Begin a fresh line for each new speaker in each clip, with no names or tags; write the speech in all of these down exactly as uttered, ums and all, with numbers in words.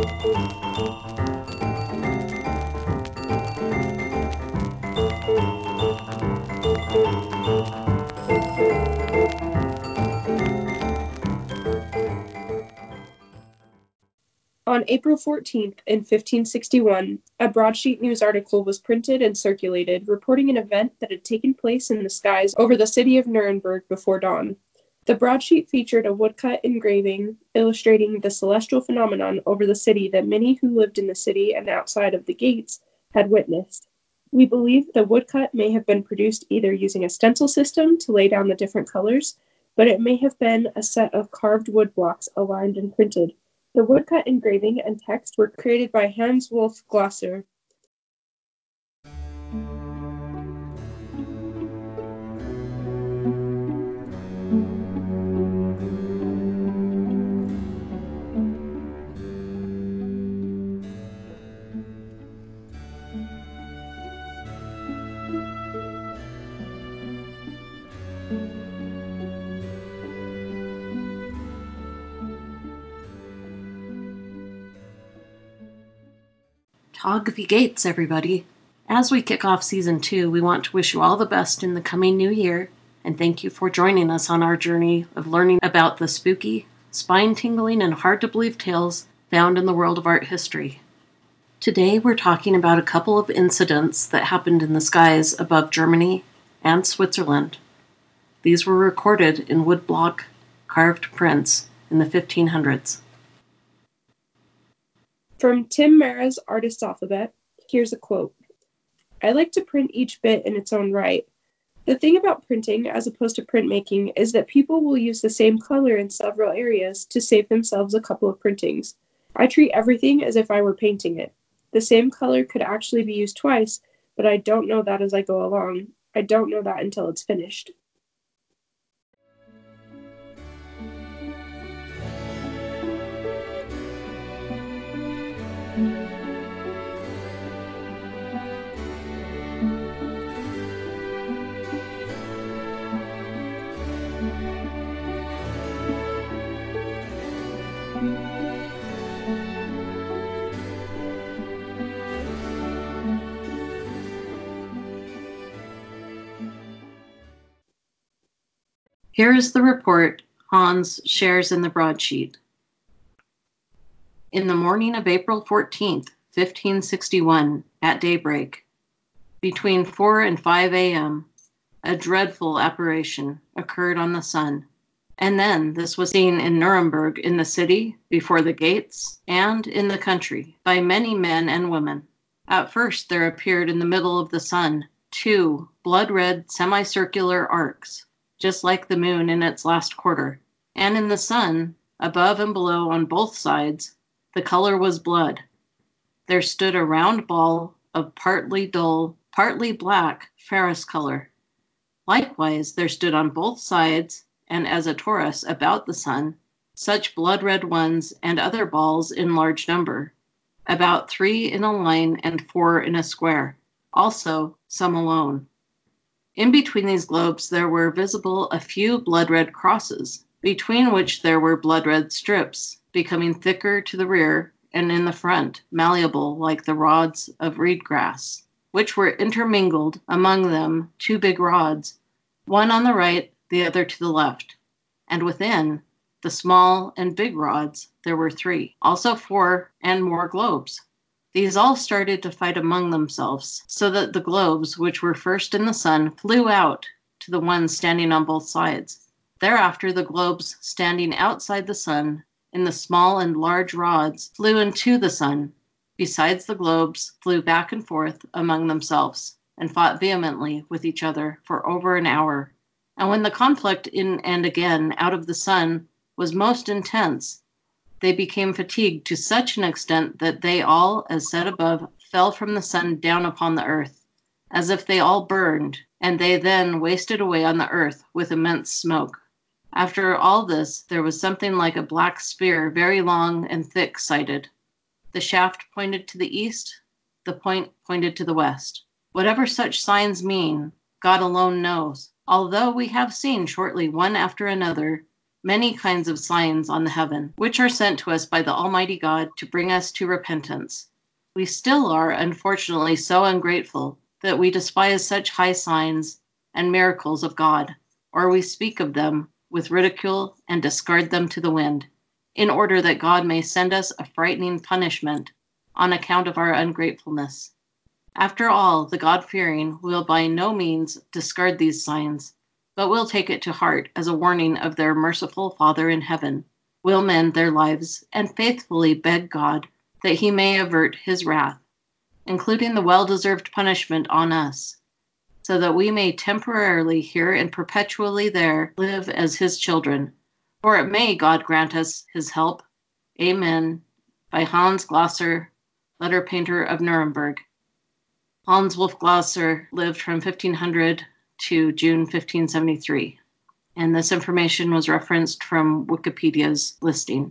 On April fourteenth, in fifteen sixty-one, a broadsheet news article was printed and circulated, reporting an event that had taken place in the skies over the city of Nuremberg before dawn. The broadsheet featured a woodcut engraving illustrating the celestial phenomenon over the city that many who lived in the city and outside of the gates had witnessed. We believe the woodcut may have been produced either using a stencil system to lay down the different colors, but it may have been a set of carved wood blocks aligned and printed. The woodcut engraving and text were created by Hans Wolf Glasser.
Tag wie geht's, everybody? As we kick off season two, we want to wish you all the best in the coming new year, and thank you for joining us on our journey of learning about the spooky, spine-tingling, and hard-to-believe tales found in the world of art history. Today, we're talking about a couple of incidents that happened in the skies above Germany and Switzerland. These were recorded in woodblock carved prints in the fifteen hundreds.
From Tim Mara's Artist's Alphabet, here's a quote. I like to print each bit in its own right. The thing about printing, as opposed to printmaking, is that people will use the same color in several areas to save themselves a couple of printings. I treat everything as if I were painting it. The same color could actually be used twice, but I don't know that as I go along. I don't know that until it's finished.
Here is the report Hans shares in the broadsheet. In the morning of April fourteenth, fifteen sixty-one, at daybreak, between four and five a.m., a dreadful apparition occurred on the sun. And then this was seen in Nuremberg, in the city, before the gates, and in the country, by many men and women. At first there appeared in the middle of the sun two blood-red semicircular arcs, just like the moon in its last quarter. And in the sun, above and below on both sides, the color was blood. There stood a round ball of partly dull, partly black ferrous color. Likewise, there stood on both sides, and as a torus about the sun, such blood-red ones and other balls in large number, about three in a line and four in a square, also some alone. In between these globes there were visible a few blood-red crosses, between which there were blood-red strips, becoming thicker to the rear, and in the front, malleable like the rods of reed grass, which were intermingled among them two big rods, one on the right, the other to the left. And within, the small and big rods, there were three, also four and more globes. These all started to fight among themselves, so that the globes, which were first in the sun, flew out to the ones standing on both sides. Thereafter, the globes standing outside the sun, in the small and large rods, flew into the sun. Besides, the globes flew back and forth among themselves, and fought vehemently with each other for over an hour. And when the conflict in and again out of the sun was most intense, they became fatigued to such an extent that they all, as said above, fell from the sun down upon the earth, as if they all burned, and they then wasted away on the earth with immense smoke. After all this, there was something like a black spear, very long and thick sighted. The shaft pointed to the east, the point pointed to the west. Whatever such signs mean, God alone knows, although we have seen shortly one after another many kinds of signs on the heaven, which are sent to us by the Almighty God to bring us to repentance. We still are, unfortunately, so ungrateful that we despise such high signs and miracles of God, or we speak of them with ridicule and discard them to the wind, in order that God may send us a frightening punishment on account of our ungratefulness. After all, the God-fearing will by no means discard these signs, but will take it to heart as a warning of their merciful Father in heaven, will mend their lives, and faithfully beg God that he may avert his wrath, including the well-deserved punishment on us, so that we may temporarily here and perpetually there live as his children. For it may God grant us his help. Amen. By Hans Glasser, letter painter of Nuremberg. Hans Wolf Glasser lived from fifteen hundred to June fifteen seventy-three, and this information was referenced from Wikipedia's listing.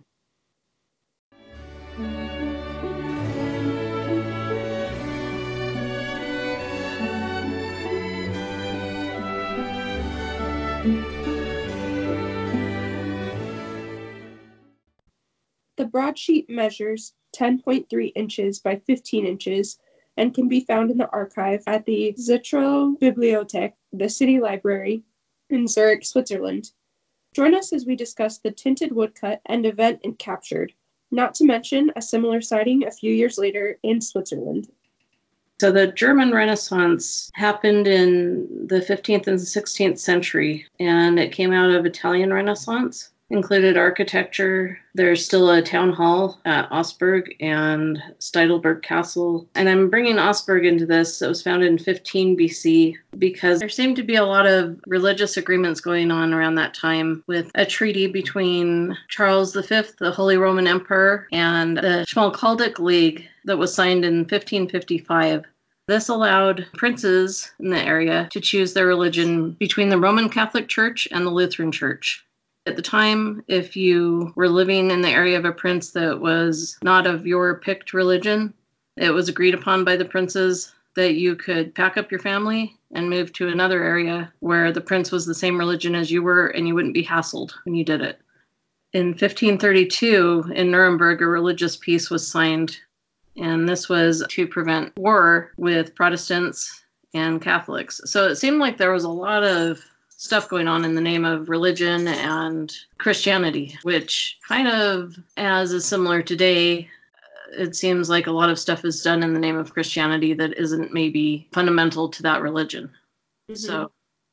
The broadsheet measures ten point three inches by fifteen inches and can be found in the archive at the Zentralbibliothek, the city library in Zurich, Switzerland. Join us as we discuss the tinted woodcut and event it captured, not to mention a similar sighting a few years later in Switzerland.
So the German Renaissance happened in the fifteenth and sixteenth century, and it came out of Italian Renaissance. Included architecture. There's still a town hall at Augsburg and Steidelberg Castle. And I'm bringing Augsburg into this. It was founded in fifteen B C because there seemed to be a lot of religious agreements going on around that time with a treaty between Charles the Fifth, the Holy Roman Emperor, and the Schmalkaldic League that was signed in fifteen fifty-five. This allowed princes in the area to choose their religion between the Roman Catholic Church and the Lutheran Church. At the time, if you were living in the area of a prince that was not of your picked religion, it was agreed upon by the princes that you could pack up your family and move to another area where the prince was the same religion as you were, and you wouldn't be hassled when you did it. In fifteen thirty-two, in Nuremberg, a religious peace was signed, and this was to prevent war with Protestants and Catholics. So it seemed like there was a lot of stuff going on in the name of religion and Christianity, which kind of, as is similar today, it seems like a lot of stuff is done in the name of Christianity that isn't maybe fundamental to that religion. Mm-hmm. So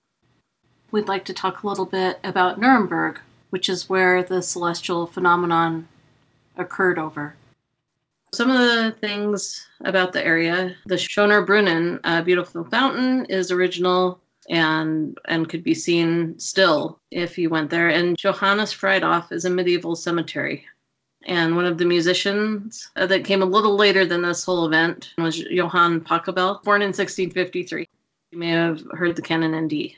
we'd like to talk a little bit about Nuremberg, which is where the celestial phenomenon occurred over. Some of the things about the area, the Schöner Brunnen, a beautiful fountain, is original and and could be seen still if you went there. And Johannes Friedhof is a medieval cemetery. And one of the musicians that came a little later than this whole event was Johann Pachelbel, born in sixteen fifty-three. You may have heard the Canon in D.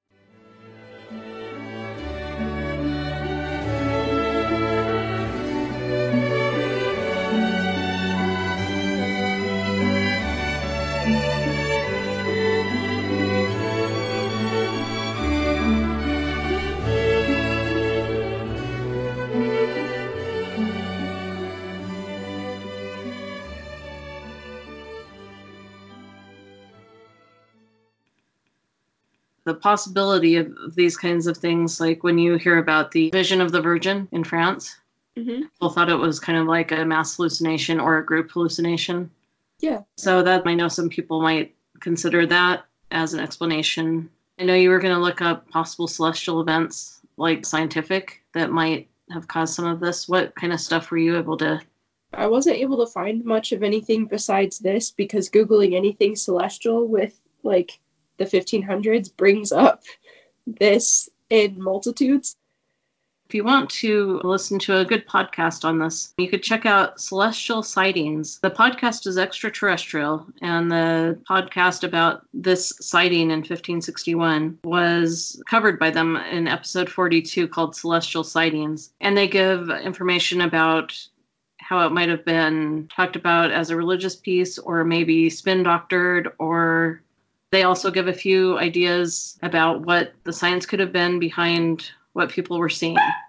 The possibility of these kinds of things, like when you hear about the Vision of the Virgin in France, mm-hmm. people thought it was kind of like a mass hallucination or a group hallucination.
Yeah.
So that I know some people might consider that as an explanation. I know you were going to look up possible celestial events, like scientific, that might have caused some of this. What kind of stuff were you able to?
I wasn't able to find much of anything besides this, because Googling anything celestial with, like, the fifteen hundreds brings up this in multitudes.
If you want to listen to a good podcast on this, you could check out Celestial Sightings. The podcast is extraterrestrial, and the podcast about this sighting in fifteen sixty-one was covered by them in episode forty-two called Celestial Sightings. And they give information about how it might have been talked about as a religious piece, or maybe spin doctored, or they also give a few ideas about what the science could have been behind what people were seeing.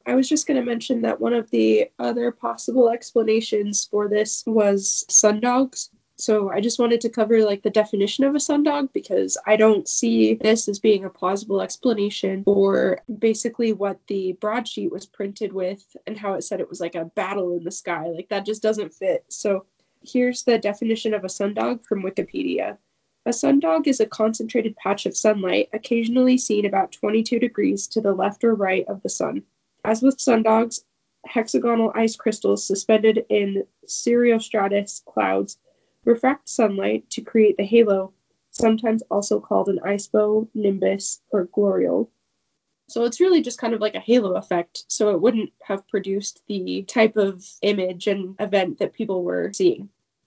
I was just going to mention that one of the other possible explanations for this was sundogs. So I just wanted to cover like the definition of a sundog because I don't see this as being a plausible explanation for basically what the broadsheet was printed with and how it said it was like a battle in the sky. Like that just doesn't fit. So here's the definition of a sundog from Wikipedia. A sundog is a concentrated patch of sunlight, occasionally seen about twenty-two degrees to the left or right of the sun. As with sundogs, hexagonal ice crystals suspended in cirrostratus clouds refract sunlight to create the halo, sometimes also called an ice bow, nimbus, or gloriole. So it's really just kind of like a halo effect. So it wouldn't have produced the type of image and event that people were seeing.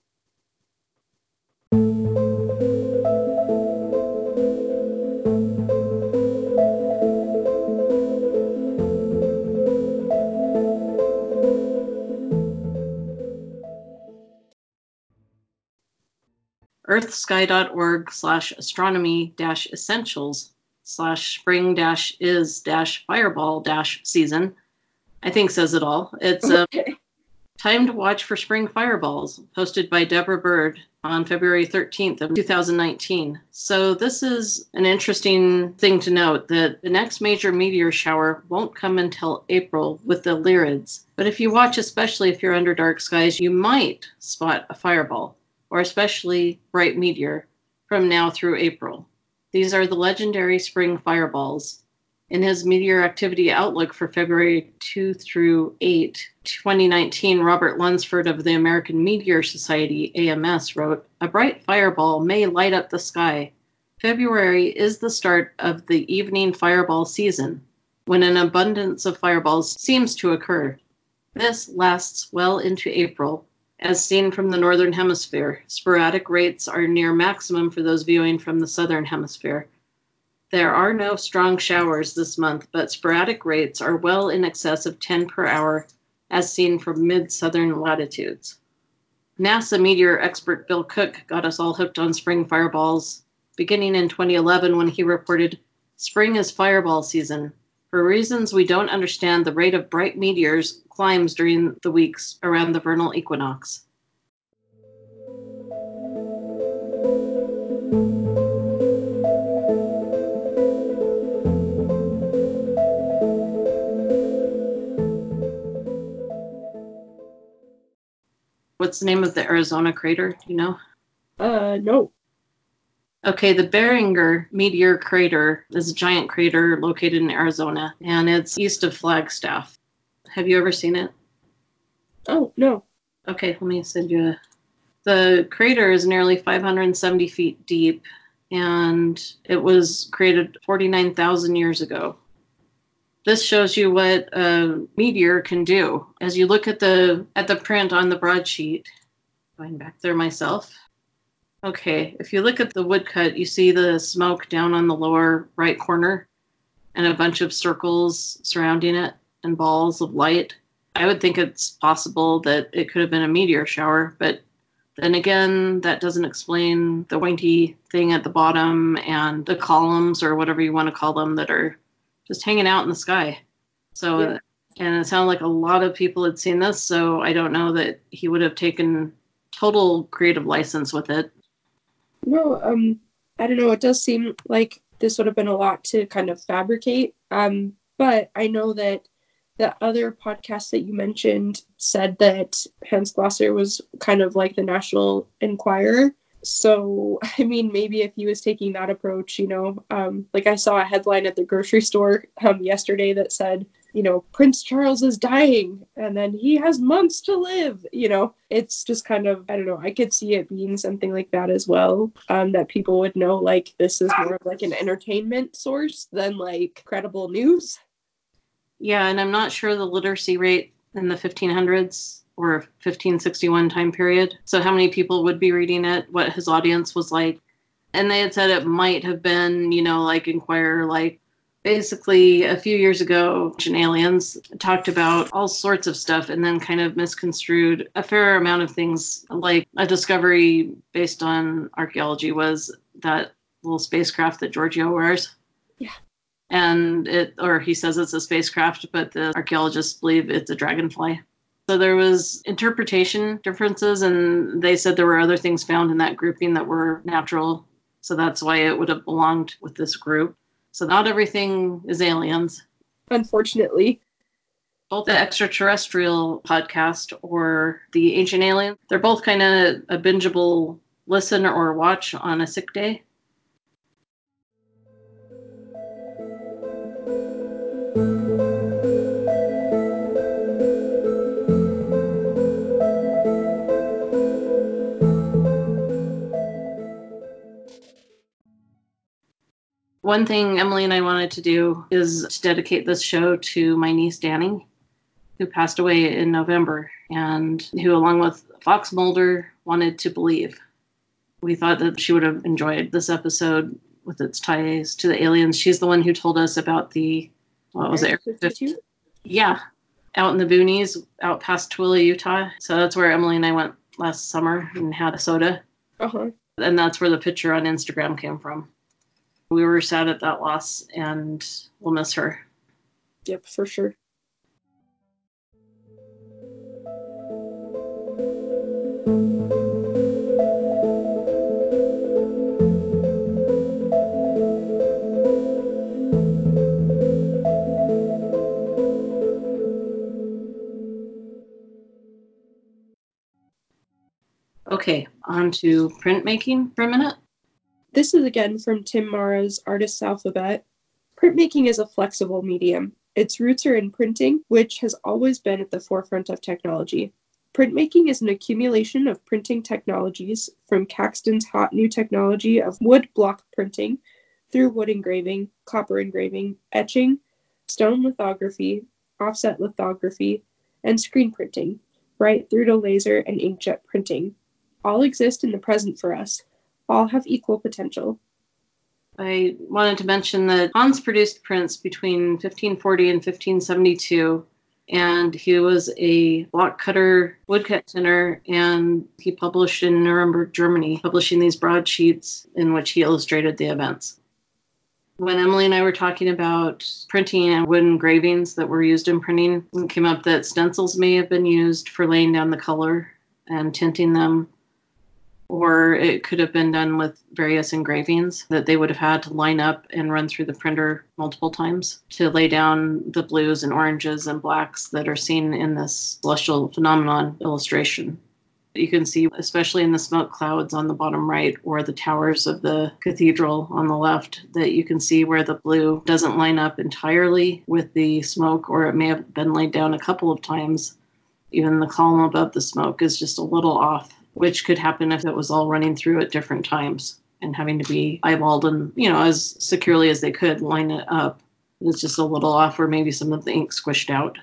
earthsky.org slash astronomy dash essentials slash spring dash is dash fireball dash season, I think says it all. It's a okay. Time to watch for spring fireballs, posted by Deborah Bird on February thirteenth of two thousand nineteen. So this is an interesting thing to note that the next major meteor shower won't come until April with the Lyrids. But if you watch, especially if you're under dark skies, you might spot a fireball, or especially bright meteor, from now through April. These are the legendary spring fireballs. In his meteor activity outlook for February second through eighth, twenty nineteen, Robert Lunsford of the American Meteor Society, A M S, wrote, "A bright fireball may light up the sky. February is the start of the evening fireball season, when an abundance of fireballs seems to occur. This lasts well into April. As seen from the Northern Hemisphere, sporadic rates are near maximum for those viewing from the Southern Hemisphere. There are no strong showers this month, but sporadic rates are well in excess of ten per hour, as seen from mid-southern latitudes." NASA meteor expert Bill Cook got us all hooked on spring fireballs, beginning in twenty eleven when he reported, "Spring is fireball season. For reasons we don't understand, the rate of bright meteors climbs during the weeks around the vernal equinox." What's the name of the Arizona crater? Do you know?
Uh, no.
Okay, the Barringer Meteor Crater is a giant crater located in Arizona, and it's east of Flagstaff. Have you ever seen it?
Oh, no.
Okay, let me send you a... The crater is nearly five hundred seventy feet deep, and it was created forty-nine thousand years ago. This shows you what a meteor can do. As you look at the at the print on the broadsheet, going back there myself. Okay, if you look at the woodcut, you see the smoke down on the lower right corner and a bunch of circles surrounding it and balls of light. I would think it's possible that it could have been a meteor shower, but then again, that doesn't explain the pointy thing at the bottom and the columns or whatever you want to call them that are just hanging out in the sky. So, yeah. And it sounded like a lot of people had seen this, so I don't know that he would have taken total creative license with it.
No, um, I don't know. It does seem like this would have been a lot to kind of fabricate. Um, but I know that the other podcast that you mentioned said that Hans Glasser was kind of like the National Enquirer. So, I mean, maybe if he was taking that approach, you know, um, like I saw a headline at the grocery store um, yesterday that said, you know, Prince Charles is dying and then he has months to live. You know, it's just kind of, I don't know, I could see it being something like that as well, um, that people would know like this is more of like an entertainment source than like credible news.
Yeah, and I'm not sure the literacy rate in the fifteen hundreds or fifteen sixty-one time period. So how many people would be reading it, what his audience was like. And they had said it might have been, you know, like Inquirer, like basically a few years ago, aliens talked about all sorts of stuff and then kind of misconstrued a fair amount of things. Like a discovery based on archaeology was that little spacecraft that Giorgio wears.
Yeah.
And it, or he says it's a spacecraft, but the archaeologists believe it's a dragonfly. So there was interpretation differences, and they said there were other things found in that grouping that were natural. So that's why it would have belonged with this group. So not everything is aliens.
Unfortunately.
Both the extraterrestrial podcast or the Ancient Aliens, they're both kind of a bingeable listen or watch on a sick day. One thing Emily and I wanted to do is to dedicate this show to my niece Danny, who passed away in November, and who, along with Fox Mulder, wanted to believe. We thought that she would have enjoyed this episode with its ties to the aliens. She's the one who told us about the, what was
Area
it?
fifty-two?
Yeah, out in the boonies, out past Tooele, Utah. So that's where Emily and I went last summer and had a soda.
Uh-huh.
And that's where the picture on Instagram came from. We were sad at that loss, and we'll miss her.
Yep, for sure.
Okay, on to printmaking for a minute.
This is again from Tim Mara's Artist's Alphabet. Printmaking is a flexible medium. Its roots are in printing, which has always been at the forefront of technology. Printmaking is an accumulation of printing technologies, from Caxton's hot new technology of wood block printing, through wood engraving, copper engraving, etching, stone lithography, offset lithography, and screen printing, right through to laser and inkjet printing. All exist in the present for us. All have equal potential.
I wanted to mention that Hans produced prints between fifteen forty and fifteen seventy-two, and he was a block cutter, woodcut tinner, and he published in Nuremberg, Germany, publishing these broadsheets in which he illustrated the events. When Emily and I were talking about printing and wood engravings that were used in printing, it came up that stencils may have been used for laying down the color and tinting them, or it could have been done with various engravings that they would have had to line up and run through the printer multiple times to lay down the blues and oranges and blacks that are seen in this celestial phenomenon illustration. You can see, especially in the smoke clouds on the bottom right or the towers of the cathedral on the left, that you can see where the blue doesn't line up entirely with the smoke, or it may have been laid down a couple of times. Even the column above the smoke is just a little off, which could happen if it was all running through at different times and having to be eyeballed and, you know, as securely as they could line it up. It's just a little off, or maybe some of the ink squished out.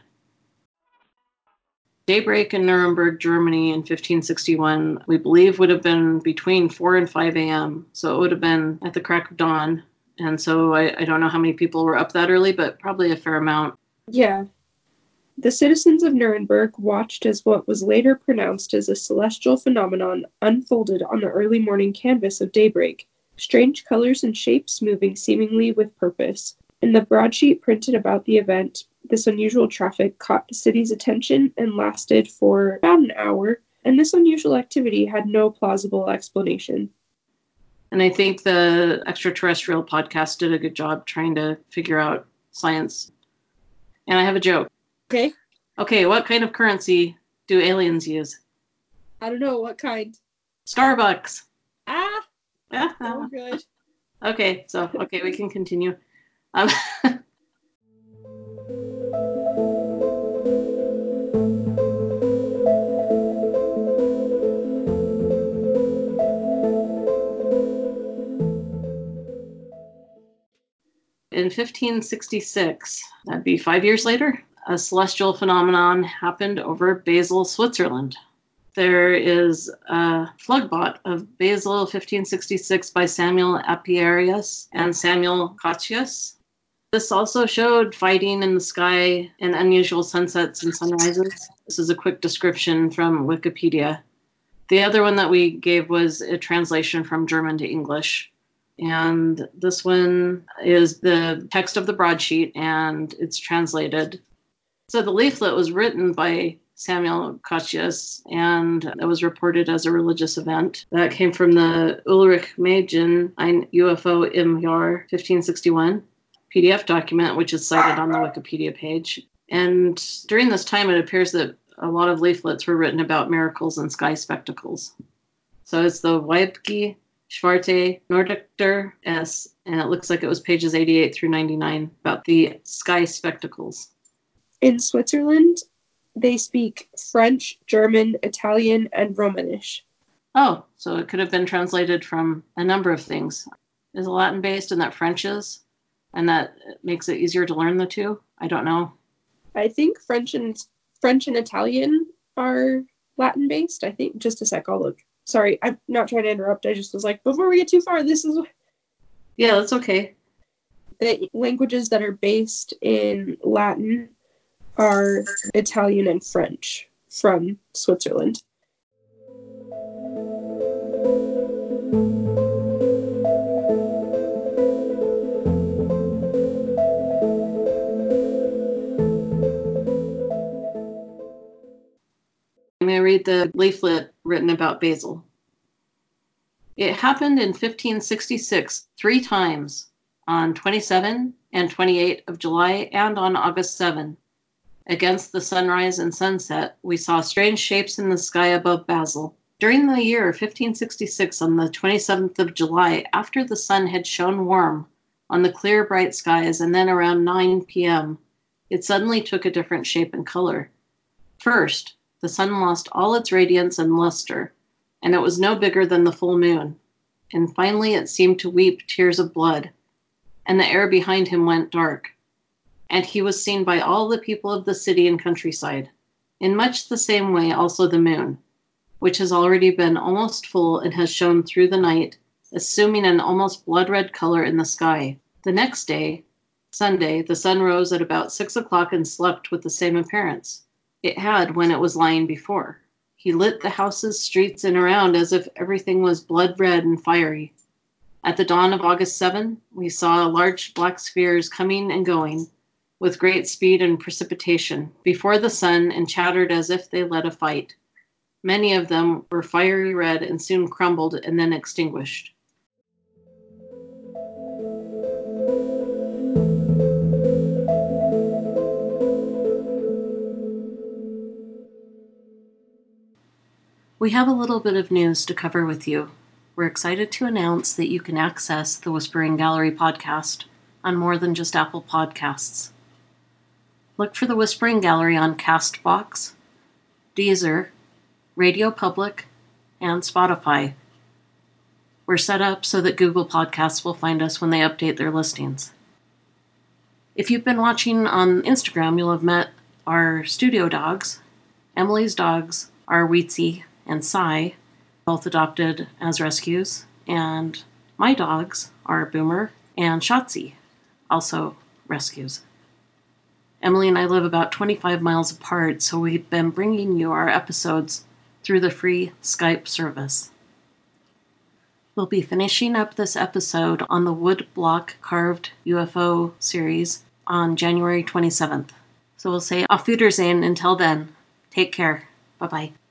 Daybreak in Nuremberg, Germany in fifteen sixty-one, we believe would have been between four and five a.m. So it would have been at the crack of dawn. And so I, I don't know how many people were up that early, but probably a fair amount.
Yeah. The citizens of Nuremberg watched as what was later pronounced as a celestial phenomenon unfolded on the early morning canvas of daybreak, strange colors and shapes moving seemingly with purpose. In the broadsheet printed about the event, this unusual traffic caught the city's attention and lasted for about an hour, and this unusual activity had no plausible explanation.
And I think the extraterrestrial podcast did a good job trying to figure out science. And I have a joke.
Okay.
Okay, what kind of currency do aliens use?
I don't know, what kind?
Starbucks.
Ah!
Ah,
So good.
Okay, so, okay, we can continue. Um, in fifteen sixty-six, that'd be five years later, a celestial phenomenon happened over Basel, Switzerland. There is a Flugbot of Basel fifteen sixty-six by Samuel Apiarius and Samuel Cottius. This also showed fighting in the sky and unusual sunsets and sunrises. This is a quick description from Wikipedia. The other one that we gave was a translation from German to English. And this one is the text of the broadsheet, and it's translated. So the leaflet was written by Samuel Kochius, and it was reported as a religious event. That came from the Ulrich Mädchen ein U F O im Jahr fifteen sixty-one P D F document, which is cited on the Wikipedia page. And during this time, it appears that a lot of leaflets were written about miracles and sky spectacles. So it's the Weibke Schwarte Nordichter S, and it looks like it was pages eighty-eight through ninety-nine about the sky spectacles.
In Switzerland, they speak French, German, Italian, and Romanish.
Oh, so it could have been translated from a number of things. Is it Latin-based and that French is? And that makes it easier to learn the two? I don't know.
I think French and French and Italian are Latin-based. I think. Just a sec, I'll look. Sorry, I'm not trying to interrupt. I just was like, before we get too far, this is...
Yeah, that's okay.
The languages that are based in Latin are Italian and French from Switzerland.
I'm going to read the leaflet written about Basil. It happened in fifteen sixty-six three times, on twenty-seventh and twenty-eighth of July and on August seventh. Against the sunrise and sunset, we saw strange shapes in the sky above Basel. During the year fifteen sixty-six, on the twenty-seventh of July, after the sun had shone warm on the clear, bright skies, and then around nine p.m., it suddenly took a different shape and color. First, the sun lost all its radiance and luster, and it was no bigger than the full moon. And finally it seemed to weep tears of blood, and the air behind him went dark. And he was seen by all the people of the city and countryside. In much the same way also the moon, which has already been almost full and has shone through the night, assuming an almost blood-red color in the sky. The next day, Sunday, the sun rose at about six o'clock and slept with the same appearance it had when it was lying before. He lit the houses, streets, and around as if everything was blood-red and fiery. At the dawn of August seventh, we saw large black spheres coming and going with great speed and precipitation before the sun, and chattered as if they led a fight. Many of them were fiery red and soon crumbled and then extinguished. We have a little bit of news to cover with you. We're excited to announce that you can access the Whispering Gallery podcast on more than just Apple Podcasts. Look for the Whispering Gallery on Castbox, Deezer, Radio Public, and Spotify. We're set up so that Google Podcasts will find us when they update their listings. If you've been watching on Instagram, you'll have met our studio dogs. Emily's dogs are Wheatsy and Sai, both adopted as rescues, and my dogs are Boomer and Shotzi, also rescues. Emily and I live about twenty-five miles apart, so we've been bringing you our episodes through the free Skype service. We'll be finishing up this episode on the wood block carved U F O series on January twenty-seventh. So we'll say auf Wiedersehen until then. Take care. Bye-bye.